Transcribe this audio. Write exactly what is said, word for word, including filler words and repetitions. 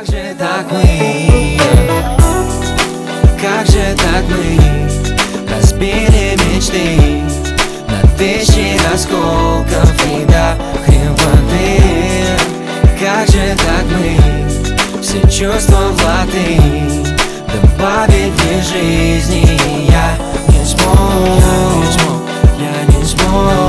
Как же так мы, как же так мы разбили мечты на тысячи осколков и до хрипоты. Как же так мы все чувства в латы добавить в жизни я не смог, я не смог.